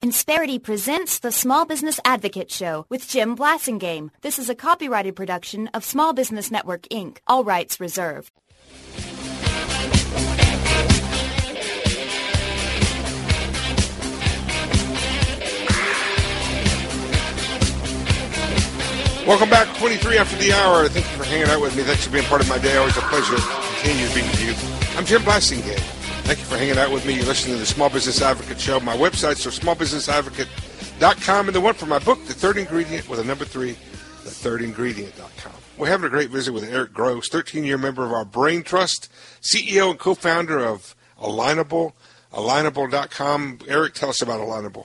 Insperity presents the Small Business Advocate Show with Jim Blasingame. This is a copyrighted production of Small Business Network, Inc., all rights reserved. Welcome back, 23 after the hour. Thank you for hanging out with me. Thanks for being part of my day. Always a pleasure to continue to be with you. I'm Jim Blasingame. Thank you for hanging out with me. You're listening to the Small Business Advocate Show. My websites are smallbusinessadvocate.com, and the one for my book, The Third Ingredient, with a number 3, thethirdingredient.com. We're having a great visit with Eric Gross, 13-year member of our Brain Trust, CEO and co-founder of Alignable, alignable.com. Eric, tell us about Alignable.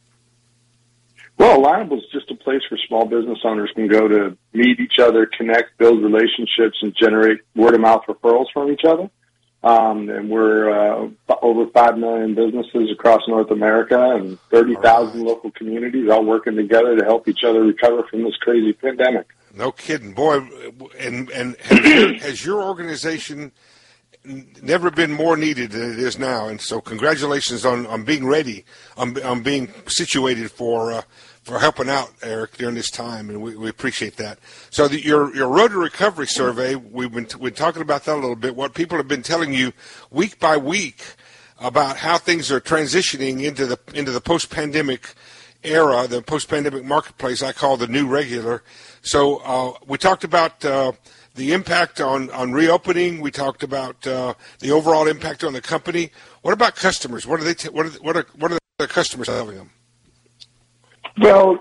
Well, Alignable is just a place where small business owners can go to meet each other, connect, build relationships, and generate word-of-mouth referrals from each other. And we're over 5 million businesses across North America and 30,000 local communities all working together to help each other recover from this crazy pandemic. No kidding. Boy, and has your organization never been more needed than it is now? And so congratulations on being ready, on being situated for helping out, Eric, during this time, and we appreciate that. So your Road to Recovery survey, we're talking about that a little bit, what people have been telling you week by week about how things are transitioning into the post-pandemic era, the post-pandemic marketplace I call the new regular. So we talked about the impact on reopening. We talked about the overall impact on the company. What about customers? What are the customers telling them? Well,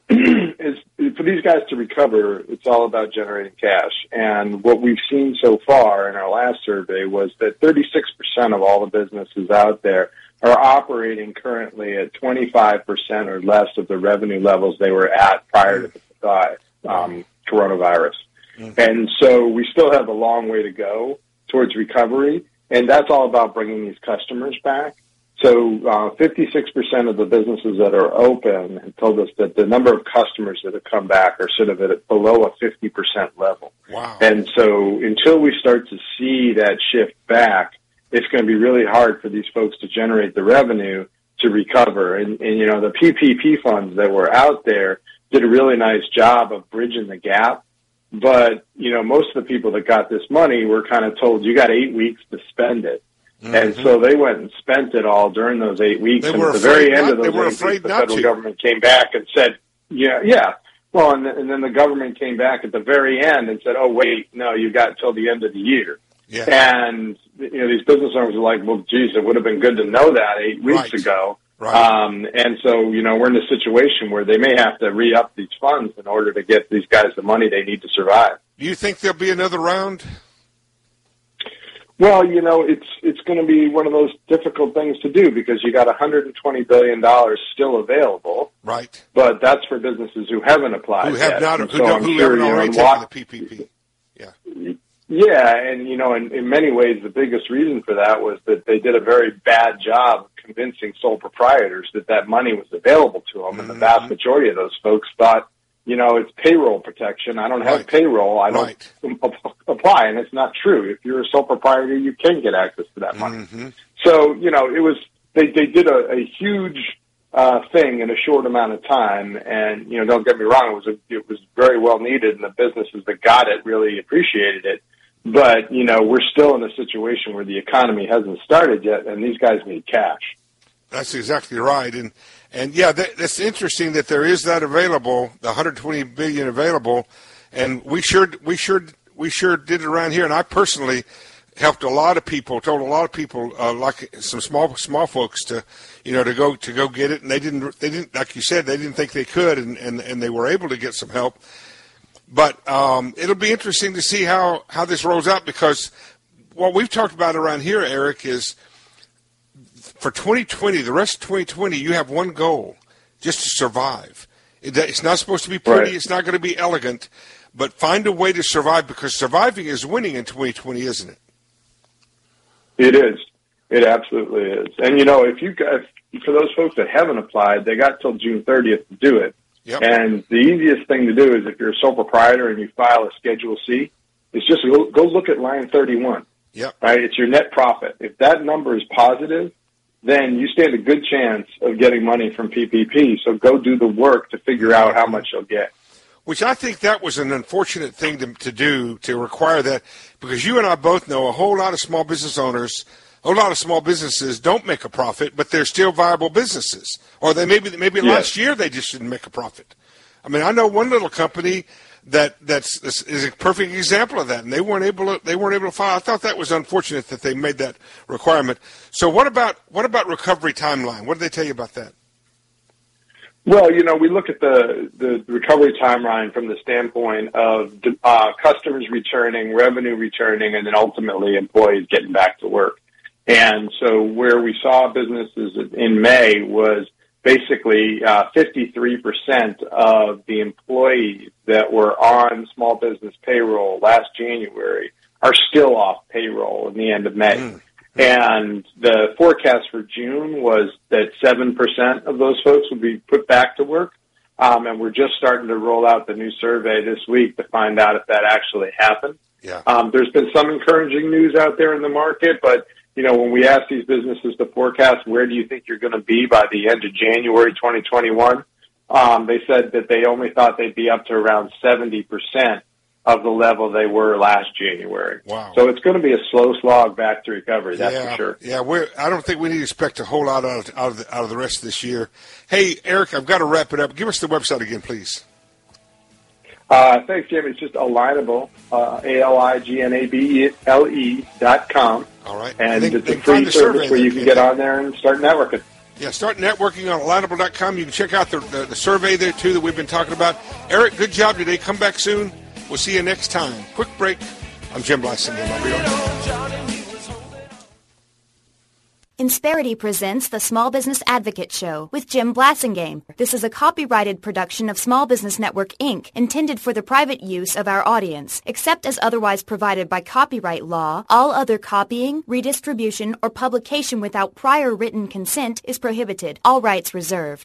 for these guys to recover, it's all about generating cash. And what we've seen so far in our last survey was that 36% of all the businesses out there are operating currently at 25% or less of the revenue levels they were at prior to the coronavirus. Mm-hmm. And so we still have a long way to go towards recovery, and that's all about bringing these customers back. So 56% of the businesses that are open have told us that the number of customers that have come back are sort of at below a 50% level. Wow. And so until we start to see that shift back, it's going to be really hard for these folks to generate the revenue to recover. And the PPP funds that were out there did a really nice job of bridging the gap. But, most of the people that got this money were kind of told, you got 8 weeks to spend it. Mm-hmm. And so they went and spent it all during those 8 weeks. And at the very end of those 8 weeks, the federal government came back and said, yeah. Well, and then the government came back at the very end and said, oh, wait, no, you got till the end of the year. Yeah. And, these business owners are like, well, geez, it would have been good to know that 8 weeks ago. Right. And so, we're in a situation where they may have to re-up these funds in order to get these guys the money they need to survive. Do you think there'll be another round? Well, it's going to be one of those difficult things to do because you got $120 billion still available. Right. But that's for businesses who haven't applied who have yet. Not, who haven't already taken the PPP. Yeah. Yeah, and, in many ways, the biggest reason for that was that they did a very bad job of convincing sole proprietors that money was available to them. Mm-hmm. And the vast majority of those folks thought, it's payroll protection. I don't have payroll. I don't apply. And it's not true. If you're a sole proprietor, you can get access to that money. Mm-hmm. So, it was, they did a huge thing in a short amount of time. And, don't get me wrong, it was very well needed, and the businesses that got it really appreciated it. But, we're still in a situation where the economy hasn't started yet, and these guys need cash. That's exactly right. And yeah, that's interesting that there is that available, the $120 billion available, and we sure did it around here. And I personally helped told a lot of people, like some small folks to go get it, and they didn't, like you said, they didn't think they could, and they were able to get some help. But it'll be interesting to see how this rolls out, because what we've talked about around here, Eric, is for 2020, the rest of 2020, you have one goal, just to survive. It's not supposed to be pretty. Right. It's not going to be elegant, but find a way to survive, because surviving is winning in 2020, isn't it? It is. It absolutely is. And, for those folks that haven't applied, they got till June 30th to do it. Yep. And the easiest thing to do is, if you're a sole proprietor and you file a Schedule C, is just go look at line 31. Yep. Right? It's your net profit. If that number is positive, then you stand a good chance of getting money from PPP. So go do the work to figure out how much you'll get. Which I think that was an unfortunate thing to do, to require that, because you and I both know a whole lot of small business owners, a whole lot of small businesses don't make a profit, but they're still viable businesses. Or they maybe Yes. last year they just didn't make a profit. I mean, I know one little company is a perfect example of that, and they weren't able to file. I thought that was unfortunate that they made that requirement. So what about recovery timeline? What did they tell you about that? Well, we look at the recovery timeline from the standpoint of customers returning, revenue returning, and then ultimately employees getting back to work. And so where we saw businesses in May was basically 53% of the employees that were on small business payroll last January are still off payroll in the end of May. And the forecast for June was that 7% of those folks would be put back to work. And we're just starting to roll out the new survey this week to find out if that actually happened. Yeah. There's been some encouraging news out there in the market, but when we ask these businesses to forecast where do you think you're going to be by the end of January 2021, they said that they only thought they'd be up to around 70% of the level they were last January. Wow. So it's going to be a slow slog back to recovery, that's for sure. Yeah, I don't think we need to expect a whole lot out of the rest of this year. Hey, Eric, I've got to wrap it up. Give us the website again, please. Thanks, Jim. It's just Alignable, ALIGNABLE.com. All right. And it's a free service where you can get on there and start networking. Yeah, start networking on Alignable.com. You can check out the survey there, too, that we've been talking about. Eric, good job today. Come back soon. We'll see you next time. Quick break. I'm Jim Blasingame. I'll be right back. Insperity presents the Small Business Advocate Show with Jim Blasingame. This is a copyrighted production of Small Business Network, Inc., intended for the private use of our audience. Except as otherwise provided by copyright law, all other copying, redistribution, or publication without prior written consent is prohibited. All rights reserved.